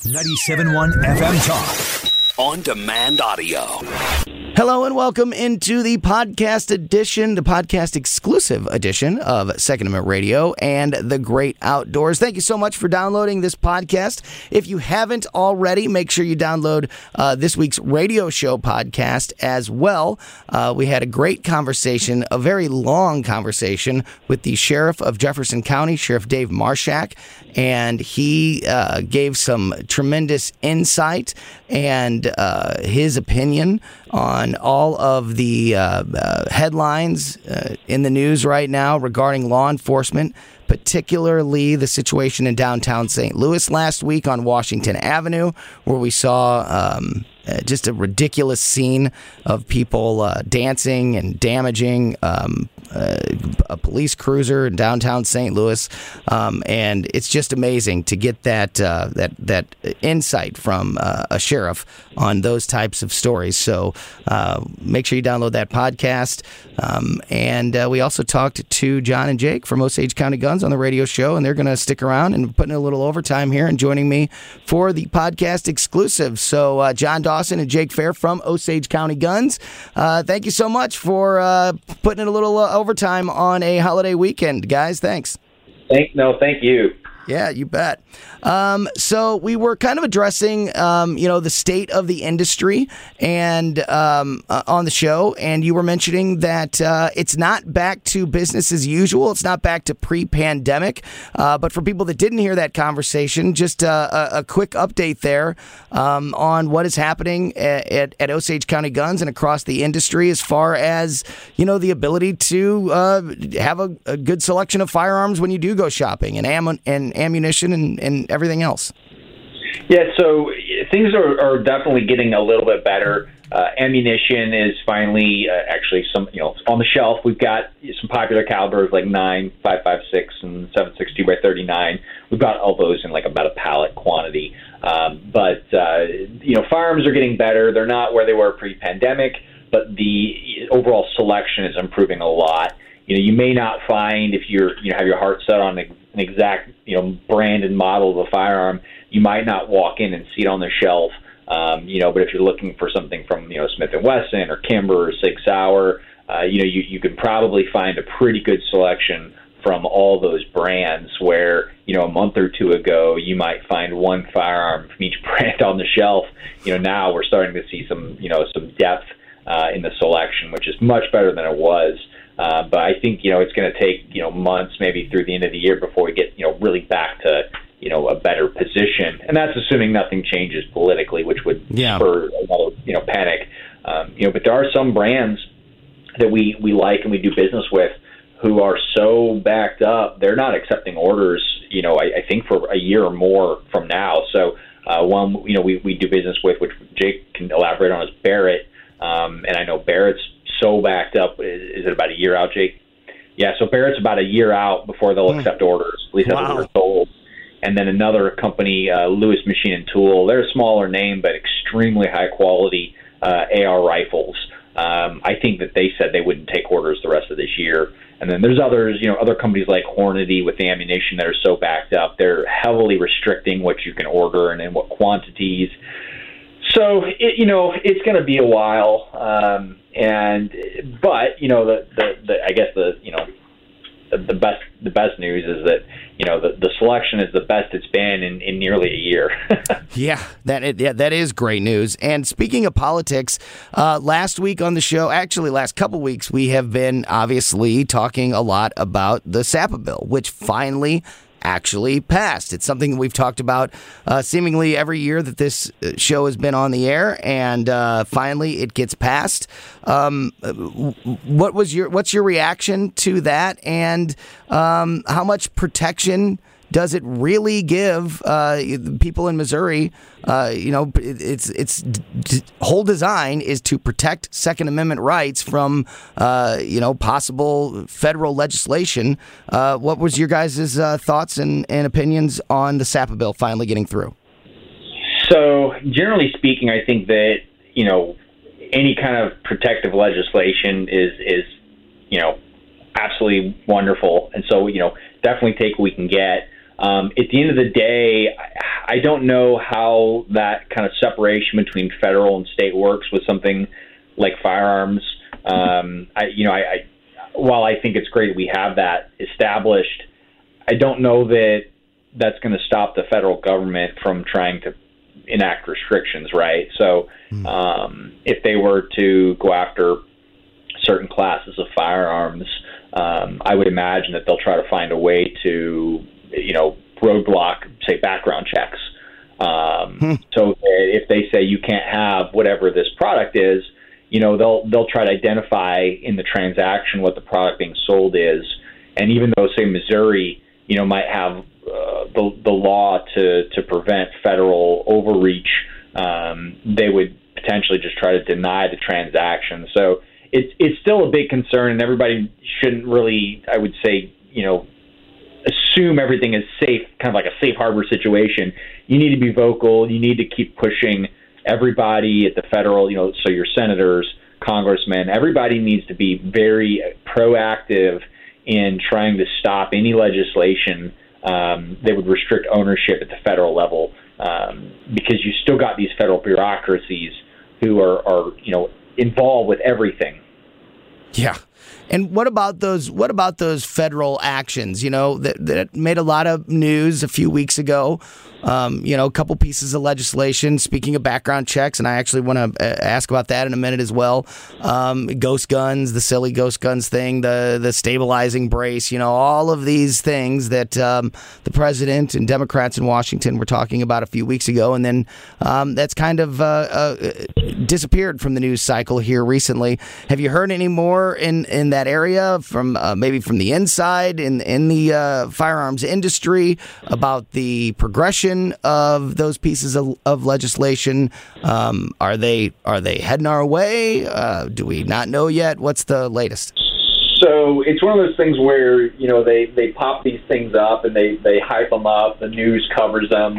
97.1 FM Talk. On demand audio. Hello and welcome into the podcast edition, the podcast exclusive edition of Second Amendment Radio and the Great Outdoors. Thank you so much for downloading this podcast. If you haven't already, make sure you download this week's radio show podcast as well. We had a great conversation, a very long conversation with the Sheriff of Jefferson County, Sheriff Dave Marshak, and he gave some tremendous insight and his opinion on all of the headlines in the news right now regarding law enforcement, particularly the situation in downtown St. Louis last week on Washington Avenue, where we saw just a ridiculous scene of people dancing and damaging a police cruiser in downtown St. Louis, and it's just amazing to get that insight from a sheriff on those types of stories. So make sure you download that podcast. And we also talked to John and Jake from Osage County Guns on the radio show, and they're going to stick around and put in a little overtime here and joining me for the podcast exclusive. So John Dawson and Jake Fair from Osage County Guns, thank you so much for putting in a little overtime on a holiday weekend, guys. Thanks. Thank you. Yeah, you bet. So we were kind of addressing, the state of the industry and on the show, and you were mentioning that it's not back to business as usual. It's not back to pre-pandemic. But for people that didn't hear that conversation, just a quick update there on what is happening at Osage County Guns and across the industry as far as, the ability to have a good selection of firearms when you do go shopping and ammunition and everything else. Yeah, so things are definitely getting a little bit better. Ammunition is finally actually some, on the shelf. We've got some popular calibers like 9.556 and 7.62 by 39. We've got all those in like about a pallet quantity. But firearms are getting better. They're not where they were pre-pandemic, but the overall selection is improving a lot. You may not find, if have your heart set on an exact brand and model of a firearm, you might not walk in and see it on the shelf. But if you're looking for something from Smith & Wesson or Kimber or Sig Sauer, you can probably find a pretty good selection from all those brands. Where a month or two ago you might find one firearm from each brand on the shelf. Now we're starting to see some depth in the selection, which is much better than it was. But I think, it's going to take, months, maybe through the end of the year before we get, really back to, a better position. And that's assuming nothing changes politically, which would spur a lot of, panic. But there are some brands that we like and we do business with who are so backed up, they're not accepting orders, I think for a year or more from now. So one, we do business with, which Jake can elaborate on, is Barrett. And I know Barrett's so backed up. Is it about a year out, Jake? Yeah, so Barrett's about a year out before they'll accept orders. At least that's what we're told. And then another company, Lewis Machine and Tool. They're a smaller name, but extremely high quality AR rifles. I think that they said they wouldn't take orders the rest of this year. And then there's others, other companies like Hornady with the ammunition that are so backed up. They're heavily restricting what you can order and in what quantities. So it's going to be a while, but I guess the best news is that the selection is the best it's been in nearly a year. that is great news. And speaking of politics, last week on the show, actually last couple weeks, we have been obviously talking a lot about the SAPA bill, which finally actually passed. It's something that we've talked about seemingly every year that this show has been on the air, and finally it gets passed. What's your reaction to that, and how much protection does it really give people in Missouri? Its whole design is to protect Second Amendment rights from possible federal legislation. What was your guys' thoughts and opinions on the SAPA bill finally getting through? So generally speaking, I think that any kind of protective legislation is absolutely wonderful, and so definitely take what we can get. At the end of the day, I don't know how that kind of separation between federal and state works with something like firearms. While I think it's great we have that established, I don't know that that's going to stop the federal government from trying to enact restrictions, right? So if they were to go after certain classes of firearms, I would imagine that they'll try to find a way to, roadblock, say, background checks. So if they say you can't have whatever this product is, they'll try to identify in the transaction what the product being sold is. And even though, say, Missouri, might have the law to prevent federal overreach, they would potentially just try to deny the transaction. So it's still a big concern, and everybody shouldn't really, I would say, assume everything is safe, kind of like a safe harbor situation. You need to be vocal. You need to keep pushing everybody at the federal, so your senators, congressmen, everybody needs to be very proactive in trying to stop any legislation that would restrict ownership at the federal level, because you still got these federal bureaucracies who are involved with everything. Yeah. And what about those federal actions, that made a lot of news a few weeks ago? A couple pieces of legislation, speaking of background checks, and I actually want to ask about that in a minute as well. Ghost guns, the silly ghost guns thing, the stabilizing brace, all of these things that the president and Democrats in Washington were talking about a few weeks ago, and then that's kind of disappeared from the news cycle here recently. Have you heard any more in that area from maybe from the inside in the firearms industry about the progression of those pieces of legislation? Are they heading our way? Do we not know yet? What's the latest? So it's one of those things where they pop these things up and they hype them up. The news covers them,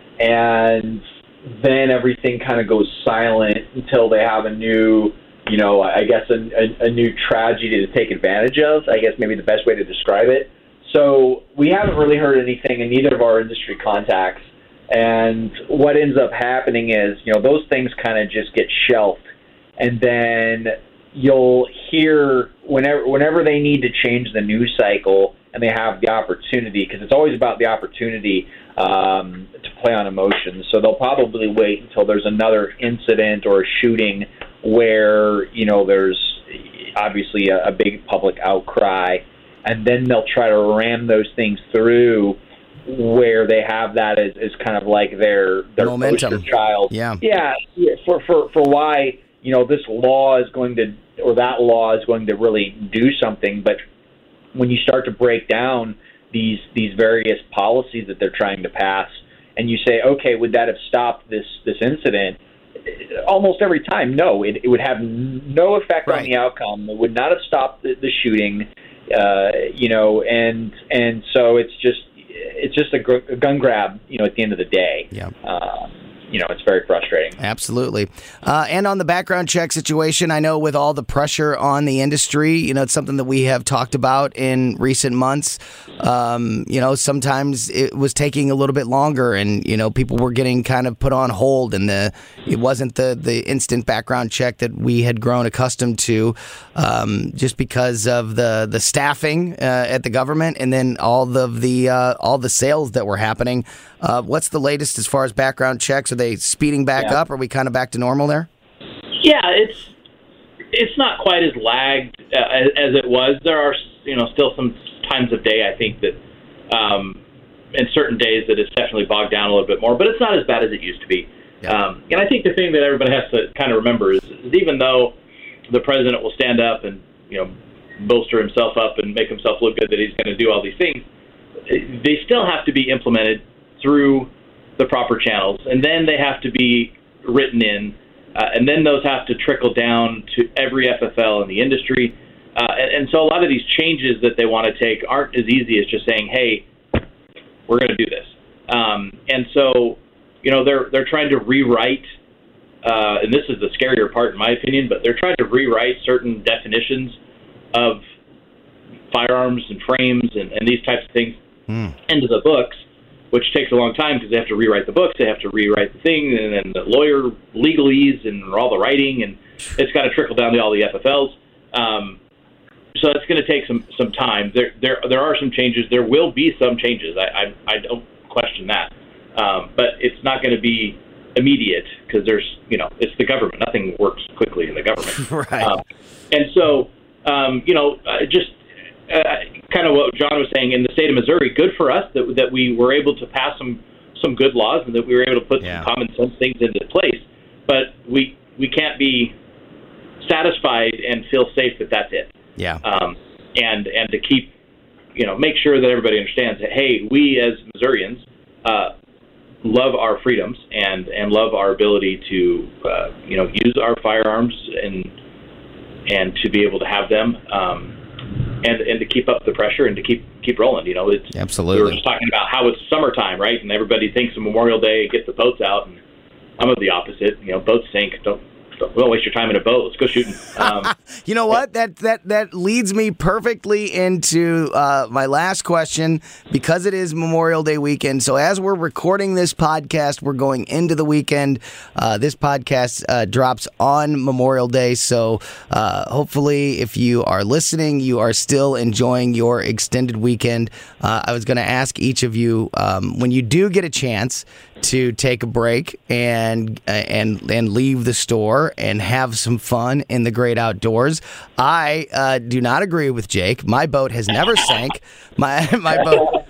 and then everything kind of goes silent until they have a new, I guess a new tragedy to take advantage of. I guess maybe the best way to describe it. So we haven't really heard anything in either of our industry contacts. And what ends up happening is, those things kind of just get shelved. And then you'll hear whenever they need to change the news cycle and they have the opportunity, because it's always about the opportunity to play on emotions. So they'll probably wait until there's another incident or a shooting where, there's obviously a big public outcry, and then they'll try to ram those things through where they have that as kind of like their momentum poster child. Yeah. For why this law is going to, or that law is going to really do something. But when you start to break down these various policies that they're trying to pass, and you say, okay, would that have stopped this incident? Almost every time, no. It would have no effect on the outcome. It would not have stopped the shooting. And so it's just a gun grab, at the end of the day. Yeah. It's very frustrating. Absolutely. And on the background check situation, I know with all the pressure on the industry, it's something that we have talked about in recent months. Sometimes it was taking a little bit longer, and, people were getting kind of put on hold, and it wasn't the instant background check that we had grown accustomed to, just because of the staffing at the government, and then all the sales that were happening. What's the latest as far as background checks? Are they speeding back up? Are we kind of back to normal there? Yeah, it's not quite as lagged as it was. There are still some times of day, I think, that in certain days that it's definitely bogged down a little bit more, but it's not as bad as it used to be. Yeah. And I think the thing that everybody has to kind of remember is even though the president will stand up and bolster himself up and make himself look good that he's going to do all these things, they still have to be implemented through the proper channels, and then they have to be written in, and then those have to trickle down to every FFL in the industry. And so a lot of these changes that they want to take aren't as easy as just saying, hey, we're going to do this. And so, they're trying to rewrite, and this is the scarier part in my opinion, but they're trying to rewrite certain definitions of firearms and frames and these types of things into the books, which takes a long time because they have to rewrite the books, they have to rewrite the thing, and then the lawyer legalese and all the writing, and it's got to trickle down to all the FFLs. So it's going to take some time. There are some changes. There will be some changes. I don't question that. But it's not going to be immediate because it's the government. Nothing works quickly in the government. Right. And so, just kind of what John was saying, in the state of Missouri, good for us that we were able to pass some good laws and that we were able to put some common sense things into place. But we can't be satisfied and feel safe that that's it. Yeah. And to keep, make sure that everybody understands that, hey, we as Missourians love our freedoms and love our ability to, use our firearms and to be able to have them, and to keep up the pressure and to keep rolling. It's absolutely. We were just talking about how it's summertime, right? And everybody thinks of Memorial Day, get the boats out, and I'm of the opposite. Boats sink. Don't waste your time in a boat. Let's go shooting. You know what? That leads me perfectly into my last question, because it is Memorial Day weekend. So as we're recording this podcast, we're going into the weekend. This podcast drops on Memorial Day. So hopefully if you are listening, you are still enjoying your extended weekend. I was going to ask each of you, when you do get a chance to take a break and leave the store and have some fun in the great outdoors. I do not agree with Jake. My boat has never sank. My boat.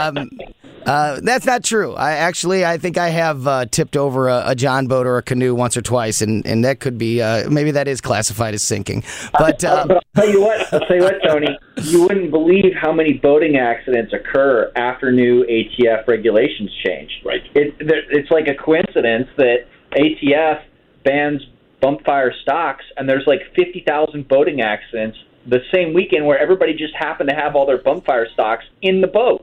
That's not true. I think I have tipped over a John boat or a canoe once or twice, and that could be maybe that is classified as sinking. But I'll tell you what, Tony, you wouldn't believe how many boating accidents occur after new ATF regulations changed. Right. It's like a coincidence that ATF bans bump fire stocks, and there's like 50,000 boating accidents the same weekend where everybody just happened to have all their bump fire stocks in the boat.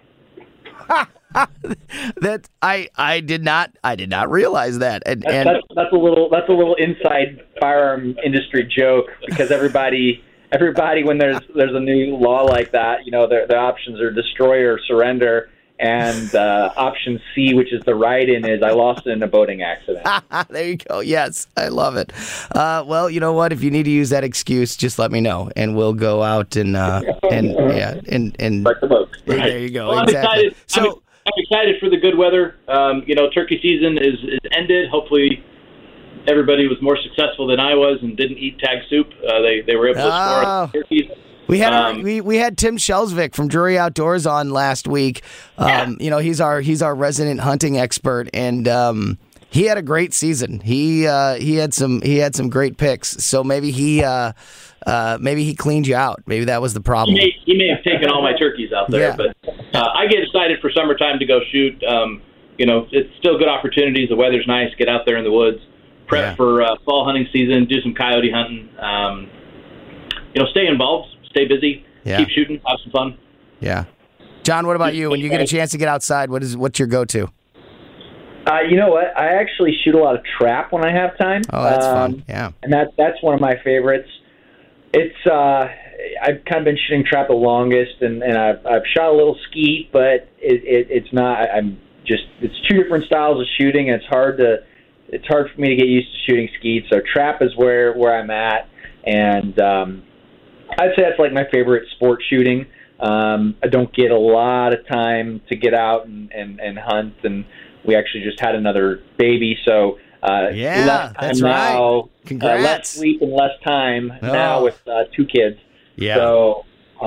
That I did not realize that. And that's a little inside firearm industry joke, because everybody when there's a new law like that, their options are destroy or surrender, and option C, which is the write-in, is I lost it in a boating accident. There you go. Yes, I love it. Well, you know what? If you need to use that excuse, just let me know, and we'll go out and Wreck the boat. Right. There you go. Well, exactly. I'm excited for the good weather. Turkey season is ended. Hopefully, everybody was more successful than I was and didn't eat tag soup. They were able to score on turkeys. We had Tim Shelsvik from Drury Outdoors on last week. He's our resident hunting expert, and he had a great season. He had some great picks. So maybe he cleaned you out. Maybe that was the problem. He may have taken all my turkeys out there, but I get excited for summertime to go shoot. It's still good opportunities. The weather's nice. Get out there in the woods. Prep for fall hunting season. Do some coyote hunting. Stay involved. Stay busy. Yeah. Keep shooting. Have some fun. Yeah. John, what about you? When you get a chance to get outside, what's your go-to? You know what? I actually shoot a lot of trap when I have time. Oh, that's fun. Yeah. And that's one of my favorites. It's I've kind of been shooting trap the longest, and I've shot a little skeet, but it's not. It's two different styles of shooting, and it's hard for me to get used to shooting skeet. So trap is where I'm at, and I'd say that's like my favorite sport shooting. I don't get a lot of time to get out and hunt, and we actually just had another baby, so less time that's now. Right. Congrats. Less sleep and less time now with 2 kids. Yeah. So,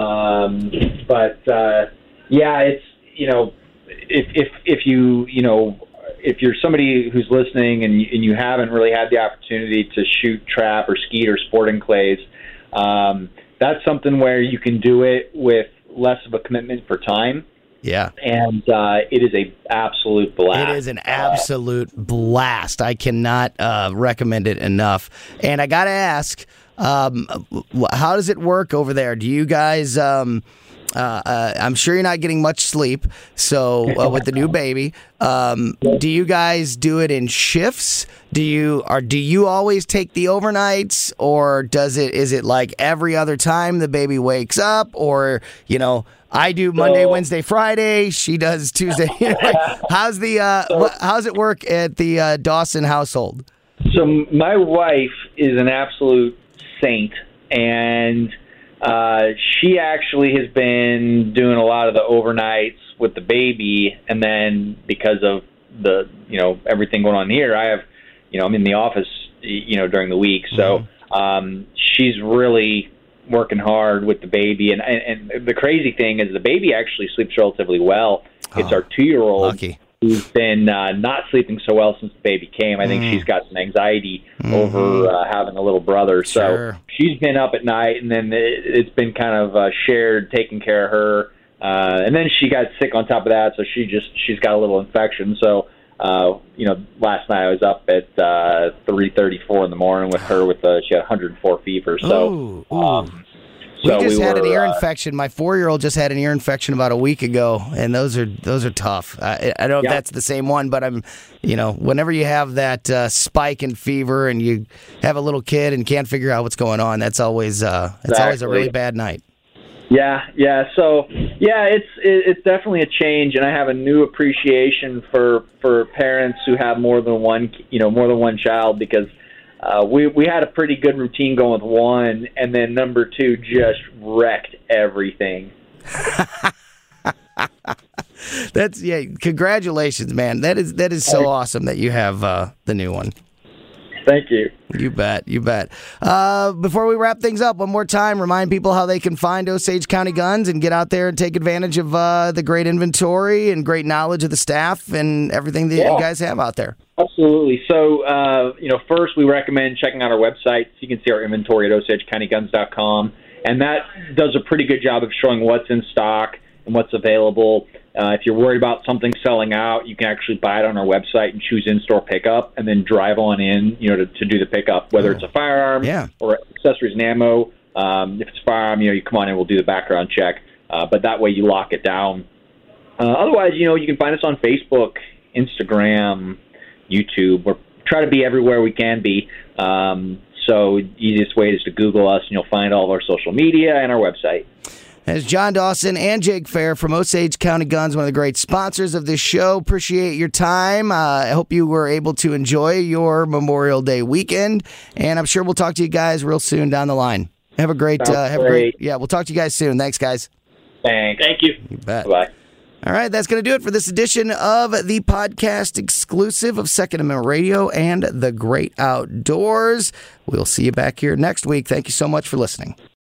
it's if you're somebody who's listening and you haven't really had the opportunity to shoot trap or skeet or sporting clays, that's something where you can do it with less of a commitment for time. Yeah. And it is an absolute blast. It is an absolute blast. I cannot recommend it enough. And I got to ask, how does it work over there? Do you guys I'm sure you're not getting much sleep. So with the new baby, do you guys do it in shifts? Do you always take the overnights, or is it like every other time the baby wakes up, or I do Monday, Wednesday, Friday. She does Tuesday. How's it work at the Dawson household? So my wife is an absolute saint, and she actually has been doing a lot of the overnights with the baby, and then because of the everything going on here, I have I'm in the office during the week, so she's really working hard with the baby, and the crazy thing is the baby actually sleeps relatively well. It's our 2-year-old lucky. Who's been not sleeping so well since the baby came. I think she's got some anxiety over having a little brother. Sure. So she's been up at night, and then it's been kind of shared taking care of her. And then she got sick on top of that, so she's got a little infection. So last night I was up at 3:34 in the morning with her she had 104 fever. So. We just had an ear infection. My 4-year-old just had an ear infection about a week ago, and those are tough. I don't know if that's the same one, but whenever you have that spike in fever and you have a little kid and can't figure out what's going on, that's always always a really bad night. Yeah. So it's definitely a change, and I have a new appreciation for parents who have more than one child, because we had a pretty good routine going with one, and then number 2 just wrecked everything. Congratulations, man. That is so awesome that you have the new one. Thank you. You bet. Before we wrap things up, one more time, remind people how they can find Osage County Guns and get out there and take advantage of the great inventory and great knowledge of the staff and everything that you guys have out there. Absolutely. So, first we recommend checking out our website. So you can see our inventory at OsageCountyGuns.com, and that does a pretty good job of showing what's in stock and what's available. If you're worried about something selling out, you can actually buy it on our website and choose in-store pickup, and then drive on in, to do the pickup, whether it's a firearm or accessories and ammo. If it's a firearm, you come on in, we'll do the background check. But that way you lock it down. Otherwise, you can find us on Facebook, Instagram, YouTube. We're trying to be everywhere we can be. So the easiest way is to Google us, and you'll find all of our social media and our website. As John Dawson and Jake Fair from Osage County Guns, one of the great sponsors of this show. Appreciate your time. I hope you were able to enjoy your Memorial Day weekend, and I'm sure we'll talk to you guys real soon down the line. Have a great, we'll talk to you guys soon. Thanks, guys. Thanks. Thank you. You bet. Bye. All right, that's going to do it for this edition of the podcast exclusive of Second Amendment Radio and the Great Outdoors. We'll see you back here next week. Thank you so much for listening.